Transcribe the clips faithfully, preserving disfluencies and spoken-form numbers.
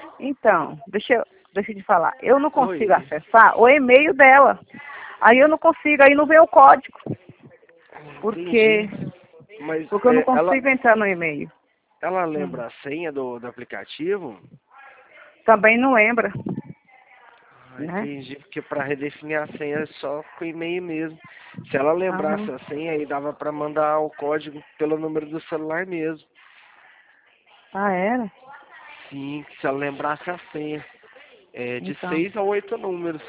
Então, deixa eu, deixa eu te falar. Eu não consigo Oi. acessar o e-mail dela. Aí eu não consigo, aí não vê o código. Porque, Entendi. Mas porque eu não é, ela, consigo entrar no e-mail. ela Hum. lembra a senha do, do aplicativo? Também não lembra, Ah, né? entendi, porque para redefinir a senha é só com e-mail mesmo. Se ela lembrasse Aham. a senha, aí dava para mandar o código pelo número do celular mesmo. Ah, era? Sim, se ela lembrasse a senha. É de Então. seis a oito números.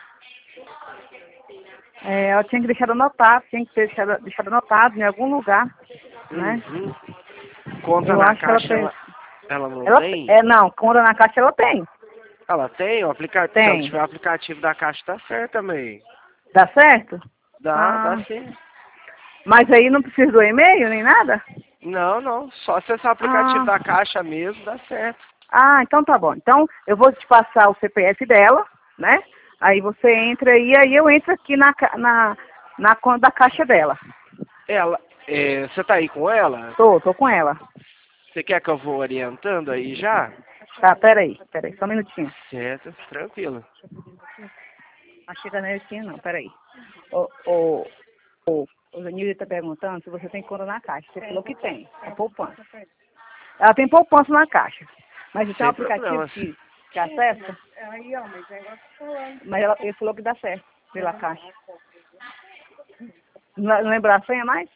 É, ela tinha que deixar anotado, tinha que ter deixado, deixado anotado em algum lugar, né? Uhum. Conta Eu na acho que ela caixa, tem. ela, ela não Ela, tem? é, não, quando na caixa ela tem. Ela tem o aplicativo. Se ela Tem. tiver o aplicativo da caixa, tá certo também. Dá certo? Dá, dá Ah, sim. mas aí não precisa do e-mail nem nada? Não, não. Só acessar o aplicativo Ah, da caixa mesmo, dá certo. ah, então tá bom. Então eu vou te passar o C P F dela, né? Aí você entra aí, aí eu entro aqui na, ca- na, na conta da caixa dela. Ela, é, você tá aí com ela? Tô, tô com ela. Você quer que eu vou orientando aí já? Tá, peraí, peraí, só um minutinho. Certo, tranquilo. Não chega na aqui não, peraí. O, o, o, o Danilo está perguntando se você tem conta na caixa. Você falou que tem, é poupança. Ela tem poupança na caixa. Mas tem um Sem aplicativo problemas. que, que acessa, mas ela, ele falou que dá certo pela caixa. Não, não lembra a senha mais?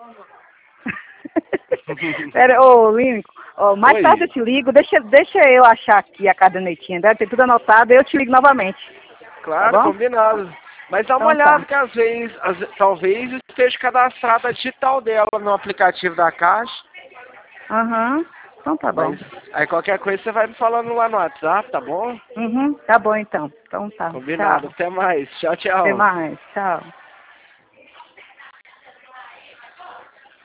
Pera, ô, Línico, ó, mais tarde eu Oi. te ligo, deixa, deixa eu achar aqui a cadernetinha, deve ter tudo anotado, eu te ligo novamente, tá Claro, bom? combinado. Mas dá uma Então olhada tá. que às vezes, às ve- talvez esteja cadastrada a digital dela no aplicativo da caixa. Aham, então tá bom. Mas aí qualquer coisa você vai me falando lá no WhatsApp, tá bom? Uhum, tá bom então. Então tá, Combinado. tchau. Até mais. Tchau, Até tchau. mais, tchau.